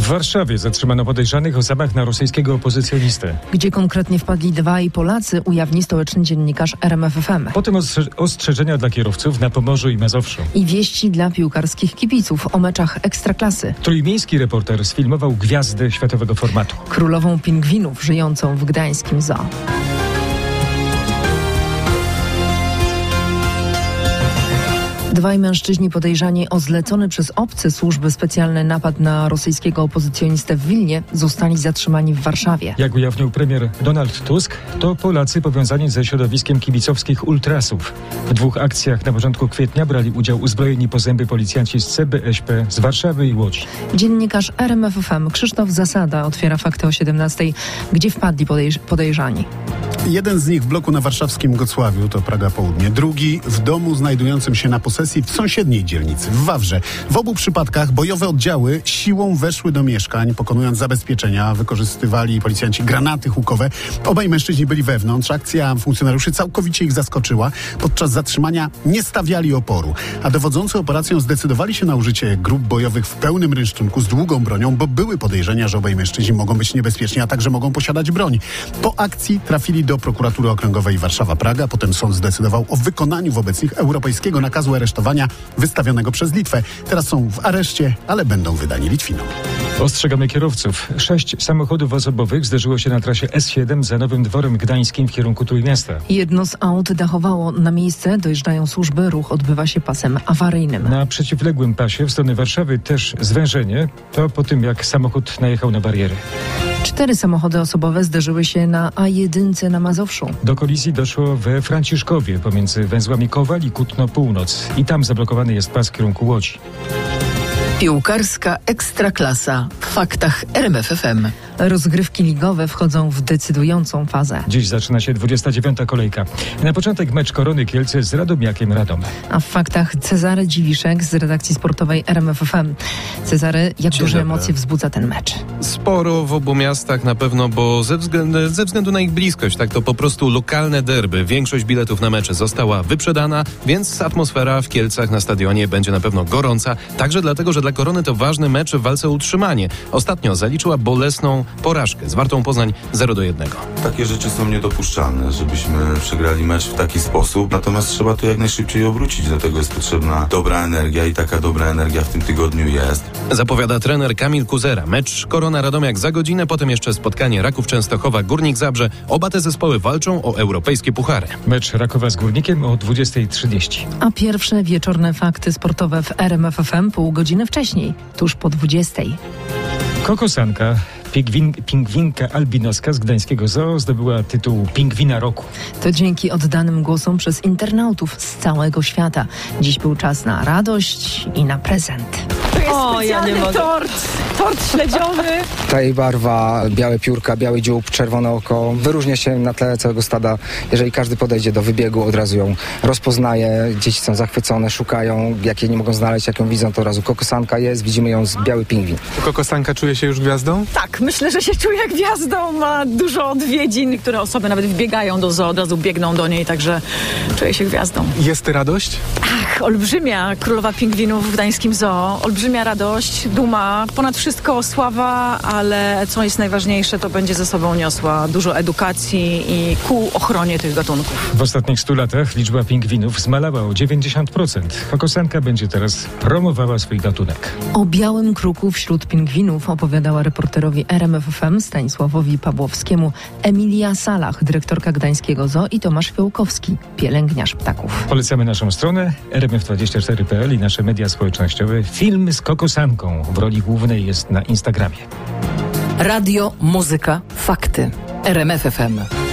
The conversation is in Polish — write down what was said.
W Warszawie zatrzymano podejrzanych o zamach na rosyjskiego opozycjonistę. Gdzie konkretnie wpadli dwaj Polacy, ujawni stołeczny dziennikarz RMFFM. Potem ostrzeżenia dla kierowców na Pomorzu i Mazowszu. I wieści dla piłkarskich kibiców o meczach Ekstraklasy. Trójmiejski reporter sfilmował gwiazdę światowego formatu. Królową pingwinów żyjącą w gdańskim zoo. Dwaj mężczyźni podejrzani o zlecony przez obce służby specjalne napad na rosyjskiego opozycjonistę w Wilnie zostali zatrzymani w Warszawie. Jak ujawnił premier Donald Tusk, to Polacy powiązani ze środowiskiem kibicowskich ultrasów. W 2 akcjach na początku kwietnia brali udział uzbrojeni po zęby policjanci z CBŚP z Warszawy i Łodzi. Dziennikarz RMFFM Krzysztof Zasada otwiera fakty o 17:00. Gdzie wpadli podejrzani? Jeden z nich w bloku na warszawskim Gocławiu, to Praga Południe. Drugi w domu znajdującym się na posesji w sąsiedniej dzielnicy, w Wawrze. W obu przypadkach bojowe oddziały siłą weszły do mieszkań, pokonując zabezpieczenia. Wykorzystywali policjanci granaty hukowe. Obaj mężczyźni byli wewnątrz. Akcja funkcjonariuszy całkowicie ich zaskoczyła. Podczas zatrzymania nie stawiali oporu. A dowodzący operacją zdecydowali się na użycie grup bojowych w pełnym rynsztunku z długą bronią, bo były podejrzenia, że obaj mężczyźni mogą być niebezpieczni, a także mogą posiadać broń. Po akcji trafili do prokuratury okręgowej Warszawa-Praga. Potem sąd zdecydował o wykonaniu wobec nich europejskiego nakazu aresztowania wystawionego przez Litwę. Teraz są w areszcie, ale będą wydani Litwinom. Ostrzegamy kierowców. 6 samochodów osobowych zderzyło się na trasie S7 za Nowym Dworem Gdańskim w kierunku Trójmiasta. Jedno z aut dachowało na miejsce, dojeżdżają służby, ruch odbywa się pasem awaryjnym. Na przeciwległym pasie w stronę Warszawy też zwężenie. To po tym, jak samochód najechał na bariery. 4 samochody osobowe zderzyły się na A1 na Mazowszu. Do kolizji doszło we Franciszkowie pomiędzy węzłami Kowal i Kutno Północ. I tam zablokowany jest pas w kierunku Łodzi. Piłkarska Ekstraklasa w faktach RMFFM. Rozgrywki ligowe wchodzą w decydującą fazę. Dziś zaczyna się 29. kolejka. Na początek mecz Korony Kielce z Radomiakiem Radom. A w faktach Cezary Dziwiszek z redakcji sportowej RMFFM. Cezary, jak duże emocje wzbudza ten mecz? Sporo w obu miastach na pewno, bo ze względu na ich bliskość, tak to po prostu lokalne derby. Większość biletów na mecze została wyprzedana, więc atmosfera w Kielcach na stadionie będzie na pewno gorąca. Także dlatego, że dla Korony to ważny mecz w walce o utrzymanie. Ostatnio zaliczyła bolesną porażkę z Wartą Poznań 0-1. Takie rzeczy są niedopuszczalne, żebyśmy przegrali mecz w taki sposób. Natomiast trzeba to jak najszybciej obrócić. Do tego jest potrzebna dobra energia i taka dobra energia w tym tygodniu jest. Zapowiada trener Kamil Kuzera. Mecz Korona-Radomiak za godzinę, potem jeszcze spotkanie Raków Częstochowa Górnik Zabrze. Oba te zespoły walczą o europejskie puchary. Mecz Rakowa z Górnikiem o 20:30. A pierwsze wieczorne fakty sportowe w RMFFM pół godziny wcześniej, tuż po 20:00. Kokosanka, pingwinka albinoska z gdańskiego zoo zdobyła tytuł Pingwina Roku. To dzięki oddanym głosom przez internautów z całego świata. Dziś był czas na radość i na prezent. O, ja nie mogę. Tort śledziowy. Ta jej barwa, białe piórka, biały dziób, czerwone oko wyróżnia się na tle całego stada. Jeżeli każdy podejdzie do wybiegu, od razu ją rozpoznaje. Dzieci są zachwycone, szukają, jak jej nie mogą znaleźć, jak ją widzą, to od razu kokosanka jest, widzimy ją z biały pingwin. Kokosanka czuje się już gwiazdą? Tak, myślę, że się czuje gwiazdą, ma dużo odwiedzin. Niektóre osoby nawet wbiegają do zoo, od razu biegną do niej, także czuje się gwiazdą. Jest radość? Ach, olbrzymia, królowa pingwinów w gdańskim zoo, olbrzymia radość, duma, ponad wszystko sława, ale co jest najważniejsze, to będzie ze sobą niosła dużo edukacji i ku ochronie tych gatunków. W ostatnich 100 latach liczba pingwinów zmalała o 90%. Kokosanka będzie teraz promowała swój gatunek. O białym kruku wśród pingwinów opowiadała reporterowi RMFFM Stanisławowi Pawłowskiemu Emilia Salach, dyrektorka gdańskiego zoo, i Tomasz Fiołkowski, pielęgniarz ptaków. Polecamy naszą stronę rmf24.pl i nasze media społecznościowe. Film z kokosanką w roli głównej jest na Instagramie. Radio, muzyka, fakty. RMFFM.